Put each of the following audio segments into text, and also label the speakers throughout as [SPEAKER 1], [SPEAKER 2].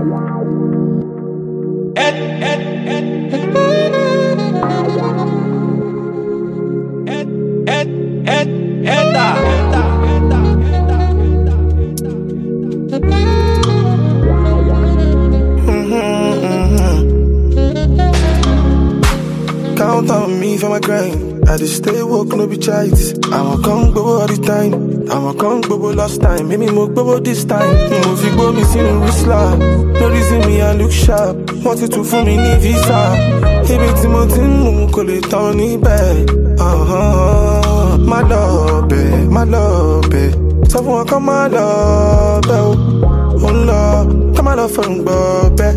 [SPEAKER 1] Count on me for my grind. I just stay woke, no be chides. I'ma come go all the time. I'ma come go last time. Maybe more go this time. Mo fi go me sinu risla. No reason me I look sharp. Wanted to for me ní visa. Ibi tí mo ti ń mú kò lè tán níbẹ̀. Má lọ bẹ̀. Sọ fún wọn kán má lọ bẹ̀ o. Ó ń lọ, kán má lọ fọ̀rùn gbọ́ bẹ́.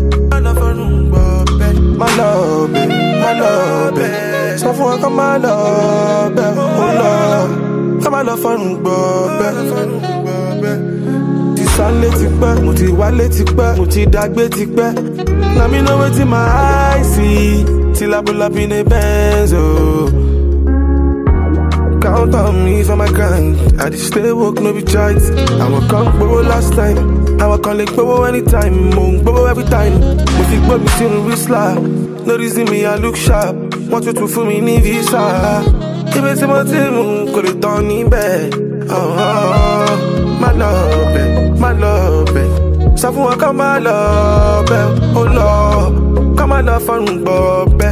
[SPEAKER 1] Má lọ bẹ̀. Sọ fún wọn kán má lọ bẹ̀. Ó ń lọ, kán má lọ fọ̀rùn gbọ́ bẹ́. Ti sálé ti pẹ́, mo ti wálé ti pẹ́, mo ti dàgbé ti pẹ́. Na me know wetin my eyes see. Till I pull up in a Benz, oh. Count on me for my grind. I just stay woke, no be chides. I'ma come gbogbo last time. I'ma come like gbogbo anytime. Mo gbogbo every time. Mo fi gbọ́ mi sínú risla. No reason me I look sharp. Want you to fún mi ní visa. Ibi tí mo ti mú kò lè tán níbẹ̀. Má lọ bẹ̀. Sọ fún wọn kán má lọ bẹ̀. Ó lọ, kán má lọ fọ̀rùn gbọ́ bẹ́.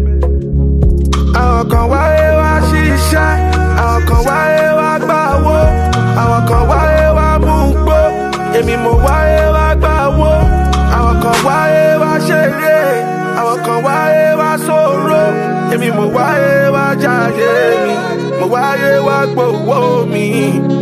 [SPEAKER 1] Àwọn kan wáyé wá ṣiṣẹ́. Àwọn kan wáyé wá gbàwó. Àwọn kan wáyé wá mú gbó. Èmi mo wáyé wá gbàwó. Àwọn kan wáyé wá ṣeré. Àwọn kan wáyé wá sọ̀rọ̀. Èmi mo wáyé wá jayé mi. Mo wáyé wá gbowó mi.